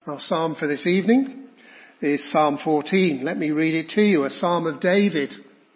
Our psalm for this evening is Psalm 14. Let me read it to you, a psalm of David.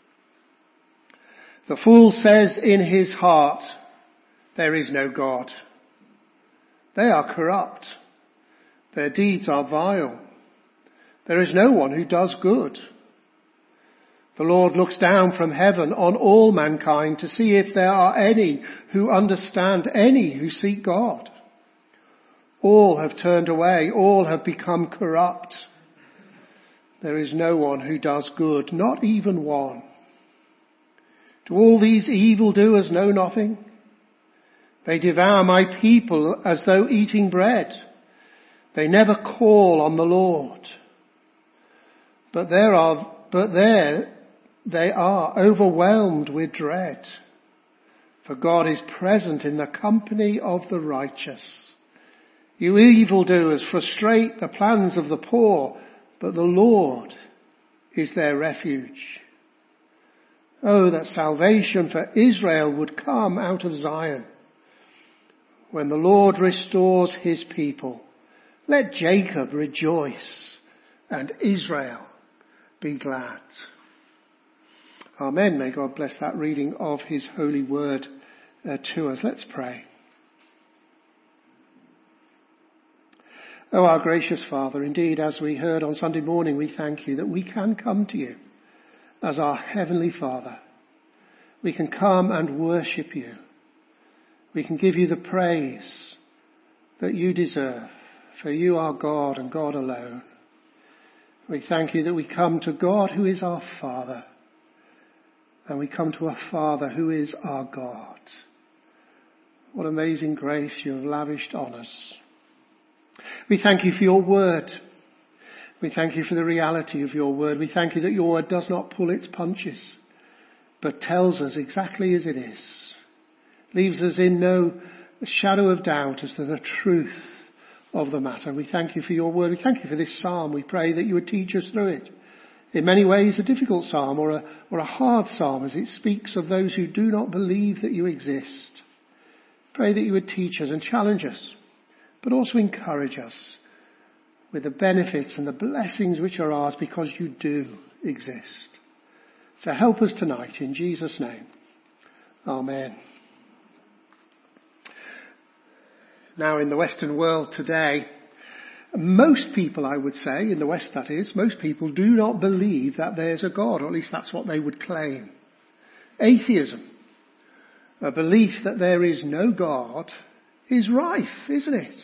The fool says in his heart, there is no God. They are corrupt. Their deeds are vile. There is no one who does good. The Lord looks down from heaven on all mankind to see if there are any who understand, any who seek God. All have turned away. All have become corrupt. There is no one who does good, not even one. Do all these evildoers know nothing? They devour my people as though eating bread. They never call on the Lord. But there they are overwhelmed with dread. For God is present in the company of the righteous. You evildoers frustrate the plans of the poor, but the Lord is their refuge. Oh, that salvation for Israel would come out of Zion. When the Lord restores his people, let Jacob rejoice and Israel be glad. Amen. May God bless that reading of his holy word to us. Let's pray. Oh, our gracious Father, indeed, as we heard on Sunday morning, we thank you that we can come to you as our Heavenly Father. We can come and worship you. We can give you the praise that you deserve, for you are God and God alone. We thank you that we come to God who is our Father, and we come to a Father who is our God. What amazing grace you have lavished on us. We thank you for your word. We thank you for the reality of your word. We thank you that your word does not pull its punches, but tells us exactly as it is. Leaves us in no shadow of doubt as to the truth of the matter. We thank you for your word. We thank you for this psalm. We pray that you would teach us through it. In many ways a difficult psalm or a hard psalm as it speaks of those who do not believe that you exist. Pray that you would teach us and challenge us, but also encourage us with the benefits and the blessings which are ours because you do exist. So help us tonight in Jesus' name. Amen. Now in the Western world today, most people, I would say, in the West that is, most people do not believe that there's a God, or at least that's what they would claim. Atheism, a belief that there is no God, is rife, isn't it?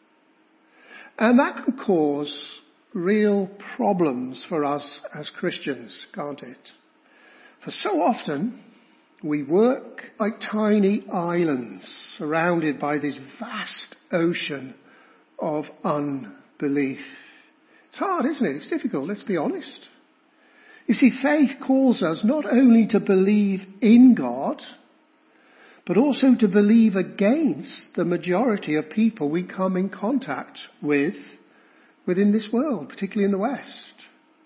And that can cause real problems for us as Christians, can't it? For so often we work like tiny islands surrounded by this vast ocean of unbelief. It's hard, isn't it? It's difficult, let's be honest. You see, faith calls us not only to believe in God, but also to believe against the majority of people we come in contact with within this world, particularly in the West.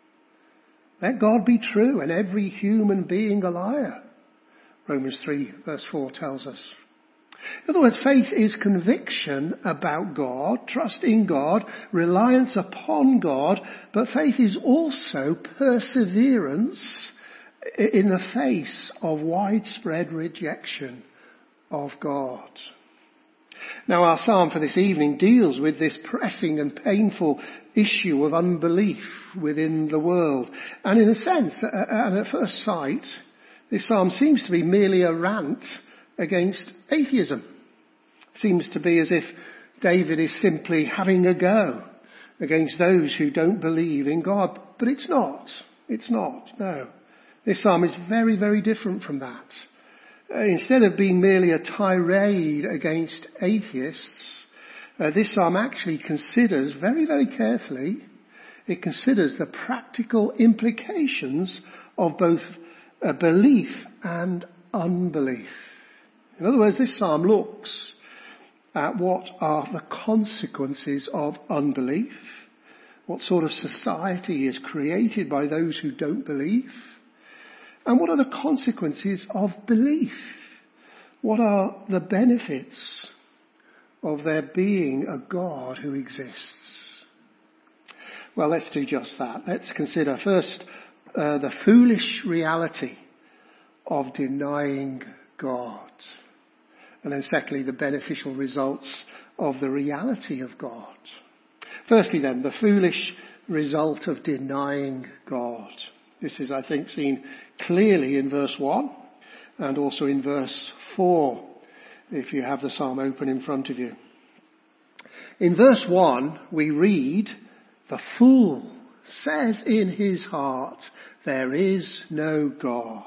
Let God be true and every human being a liar, Romans 3 verse 4 tells us. In other words, faith is conviction about God, trust in God, reliance upon God, but faith is also perseverance in the face of widespread rejection of God. Now our psalm for this evening deals with this pressing and painful issue of unbelief within the world. And in a sense, and at first sight, this psalm seems to be merely a rant against atheism. Seems to be as if David is simply having a go against those who don't believe in God. But it's not. It's not. No. This psalm is very, very different from that. Instead of being merely a tirade against atheists, this psalm actually considers very, very carefully, it considers the practical implications of both belief and unbelief. In other words, this psalm looks at what are the consequences of unbelief, what sort of society is created by those who don't believe, and what are the consequences of belief? What are the benefits of there being a God who exists? Well, let's do just that. Let's consider first the foolish reality of denying God. And then secondly, the beneficial results of the reality of God. Firstly then, the foolish result of denying God. This is, I think, seen clearly in verse 1 and also in verse 4, if you have the psalm open in front of you. In verse 1, we read, "The fool says in his heart, there is no God."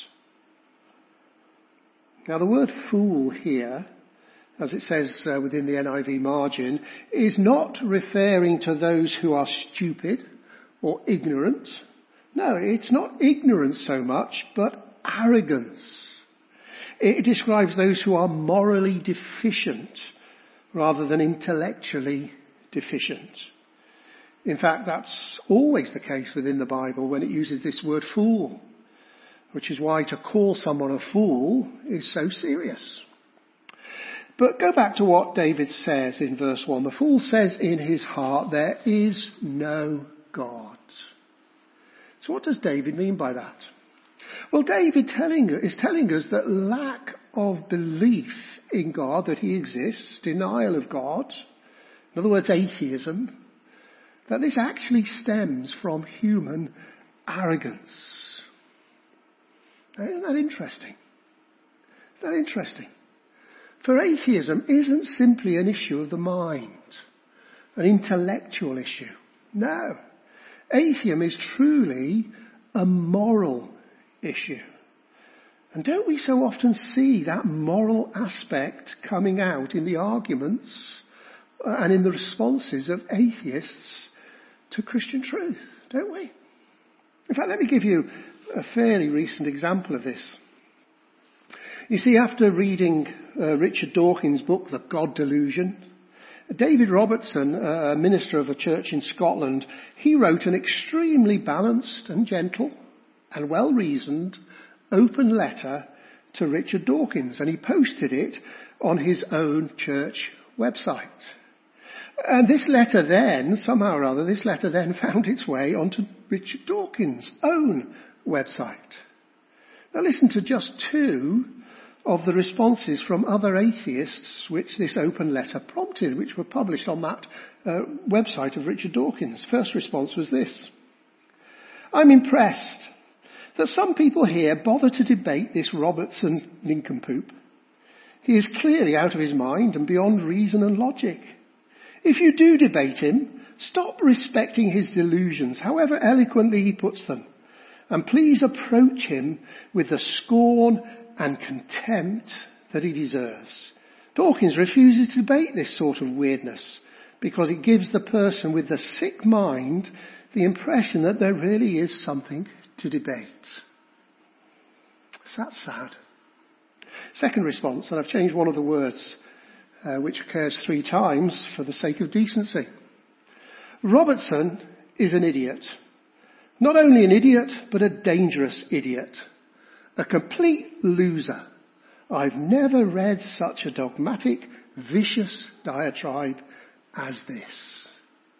Now the word fool here, as it says within the NIV margin, is not referring to those who are stupid or ignorant. No, it's not ignorance so much, but arrogance. It describes those who are morally deficient rather than intellectually deficient. In fact, that's always the case within the Bible when it uses this word fool, which is why to call someone a fool is so serious. But go back to what David says in verse 1. The fool says in his heart, there is no God. So what does David mean by that? Well, David is telling us that lack of belief in God, that he exists, denial of God, in other words, atheism, that this actually stems from human arrogance. Now, isn't that interesting? Isn't that interesting? For atheism isn't simply an issue of the mind, an intellectual issue. No. Atheism is truly a moral issue. And don't we so often see that moral aspect coming out in the arguments and in the responses of atheists to Christian truth, don't we? In fact, let me give you a fairly recent example of this. You see, after reading Richard Dawkins' book, The God Delusion, David Robertson, a minister of a church in Scotland, he wrote an extremely balanced and gentle and well-reasoned open letter to Richard Dawkins, and he posted it on his own church website. And this letter then, somehow or other, found its way onto Richard Dawkins' own website. Now listen to just two of the responses from other atheists which this open letter prompted, which were published on that website of Richard Dawkins. First response was this: "I'm impressed that some people here bother to debate this Robertson nincompoop. He is clearly out of his mind and beyond reason and logic. If you do debate him, stop respecting his delusions, however eloquently he puts them, and please approach him with the scorn and contempt that he deserves. Dawkins refuses to debate this sort of weirdness because it gives the person with the sick mind the impression that there really is something to debate." Is that sad? Second response, and I've changed one of the words, which occurs 3 times for the sake of decency. "Robertson is an idiot. Not only an idiot, but a dangerous idiot. A complete loser. I've never read such a dogmatic, vicious diatribe as this."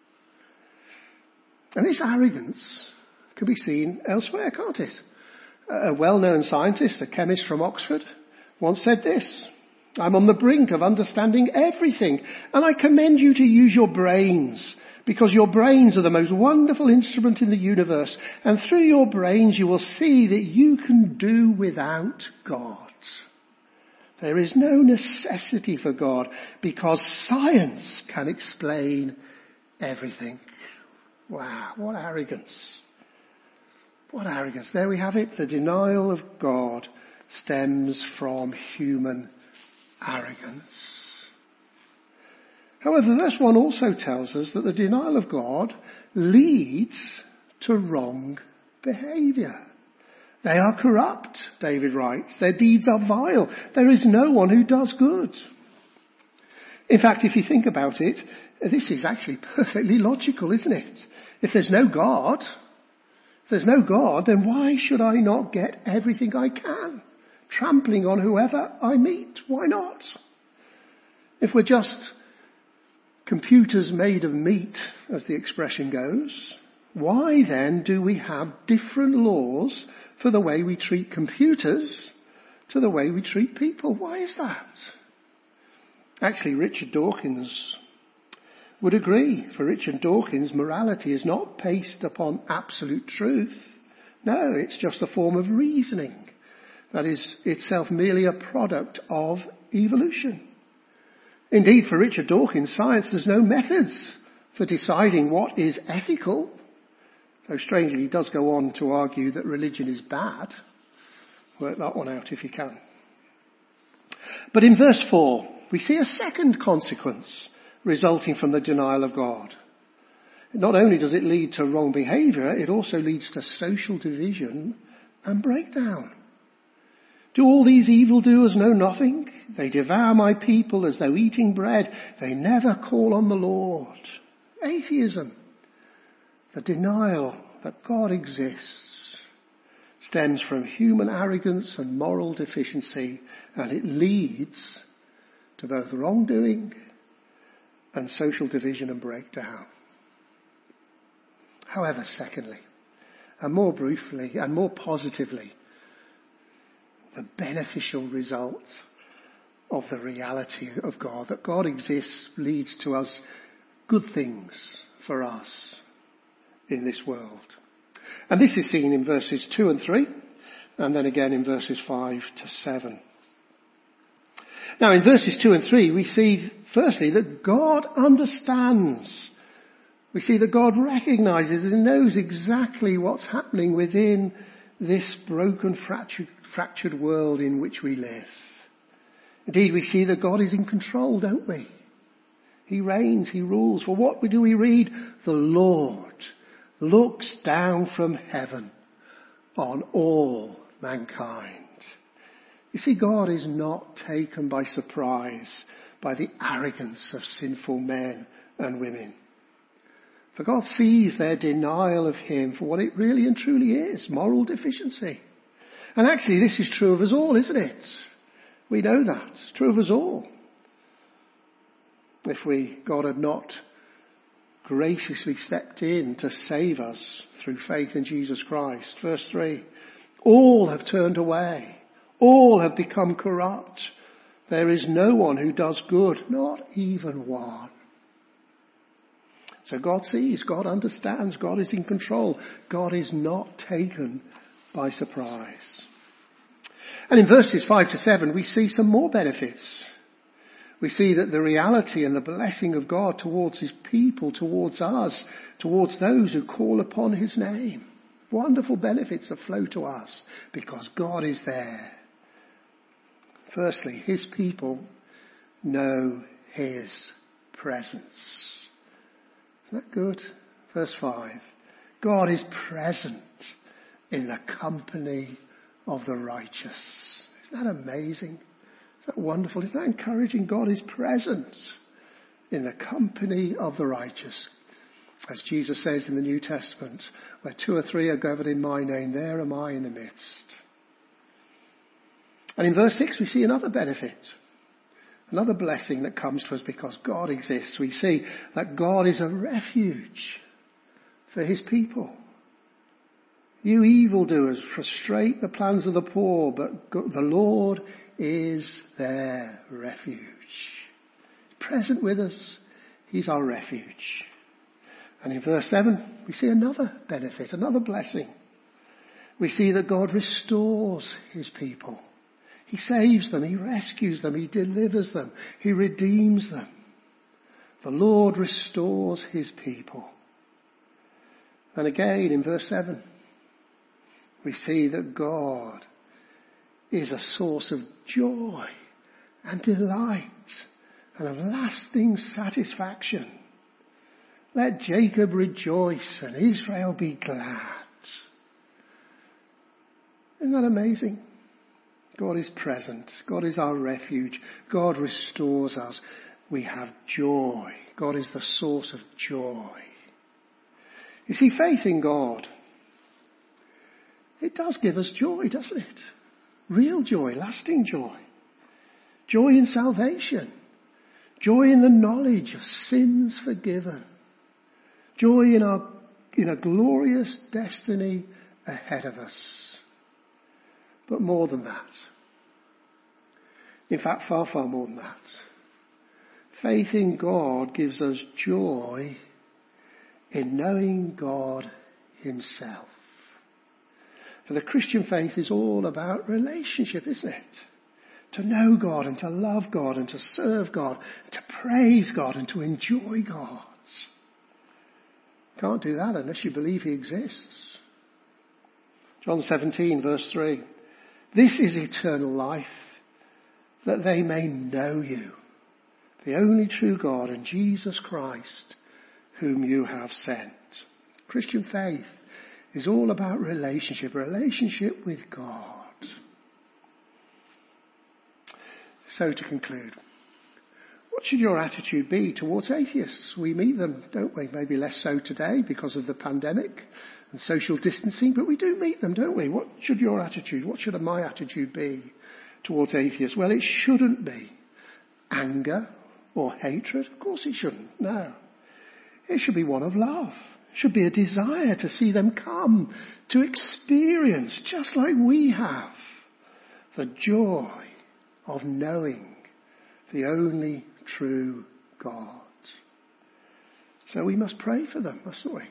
And this arrogance can be seen elsewhere, can't it? A well-known scientist, a chemist from Oxford, once said this: "I'm on the brink of understanding everything, and I commend you to use your brains, because your brains are the most wonderful instrument in the universe, and through your brains you will see that you can do without God. There is no necessity for God, because science can explain everything." Wow, what arrogance. What arrogance. There we have it. The denial of God stems from human arrogance. However, verse 1 also tells us that the denial of God leads to wrong behaviour. They are corrupt, David writes. Their deeds are vile. There is no one who does good. In fact, if you think about it, this is actually perfectly logical, isn't it? If there's no God, then why should I not get everything I can, trampling on whoever I meet? Why not? If we're just computers made of meat, as the expression goes, why then do we have different laws for the way we treat computers to the way we treat people? Why is that? Actually, Richard Dawkins would agree. For Richard Dawkins, morality is not based upon absolute truth. No, it's just a form of reasoning that is itself merely a product of evolution. Indeed, for Richard Dawkins, science has no methods for deciding what is ethical. Though strangely, he does go on to argue that religion is bad. Work that one out if you can. But in verse 4, we see a second consequence resulting from the denial of God. Not only does it lead to wrong behaviour, it also leads to social division and breakdown. Do all these evildoers know nothing? They devour my people as though eating bread. They never call on the Lord. Atheism, the denial that God exists, stems from human arrogance and moral deficiency, and it leads to both wrongdoing and social division and breakdown. However, secondly, and more briefly and more positively, the beneficial result of the reality of God, that God exists, leads to us good things for us in this world. And this is seen in verses 2 and 3, and then again in verses 5 to 7. Now in verses 2 and 3 we see firstly that God understands. We see that God recognises and knows exactly what's happening within this broken, fractured world in which we live. Indeed, we see that God is in control, don't we? He reigns, he rules. Well, what do we read? The Lord looks down from heaven on all mankind. You see, God is not taken by surprise by the arrogance of sinful men and women. For God sees their denial of him for what it really and truly is, moral deficiency. And actually this is true of us all, isn't it? We know that. It's true of us all. If God had not graciously stepped in to save us through faith in Jesus Christ. Verse 3, all have turned away. All have become corrupt. There is no one who does good, not even one. So God sees, God understands, God is in control. God is not taken by surprise. And in verses 5 to 7 we see some more benefits. We see that the reality and the blessing of God towards his people, towards us, towards those who call upon his name. Wonderful benefits that flow to us because God is there. Firstly, his people know his presence. Isn't that good? Verse 5. God is present in the company of the righteous. Isn't that amazing? Isn't that wonderful? Isn't that encouraging? God is present in the company of the righteous. As Jesus says in the New Testament, where 2 or 3 are gathered in my name, there am I in the midst. And in verse 6 we see another benefit. Another blessing that comes to us because God exists. We see that God is a refuge for his people. You evildoers frustrate the plans of the poor, but the Lord is their refuge. He's present with us. He's our refuge. And in verse 7 we see another benefit, another blessing. We see that God restores his people. He saves them, he rescues them, he delivers them, he redeems them. The Lord restores his people. And again in verse 7, we see that God is a source of joy and delight and of lasting satisfaction. Let Jacob rejoice and Israel be glad. Isn't that amazing? God is present. God is our refuge. God restores us. We have joy. God is the source of joy. You see, faith in God, it does give us joy, doesn't it? Real joy, lasting joy. Joy in salvation. Joy in the knowledge of sins forgiven. Joy in a glorious destiny ahead of us. But more than that. In fact, far, far more than that. Faith in God gives us joy in knowing God himself. For the Christian faith is all about relationship, isn't it? To know God and to love God and to serve God, to praise God and to enjoy God. Can't do that unless you believe he exists. John 17 verse 3. This is eternal life, that they may know you, the only true God, and Jesus Christ, whom you have sent. Christian faith is all about relationship with God. So to conclude, what should your attitude be towards atheists? We meet them, don't we? Maybe less so today because of the pandemic and social distancing, but we do meet them, don't we? What should your attitude, what should my attitude be towards atheists? Well, it shouldn't be anger or hatred. Of course it shouldn't, no. It should be one of love. It should be a desire to see them come to experience, just like we have, the joy of knowing the only true God. So we must pray for them, mustn't we?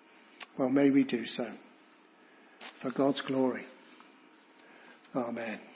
Well, may we do so for God's glory. Amen.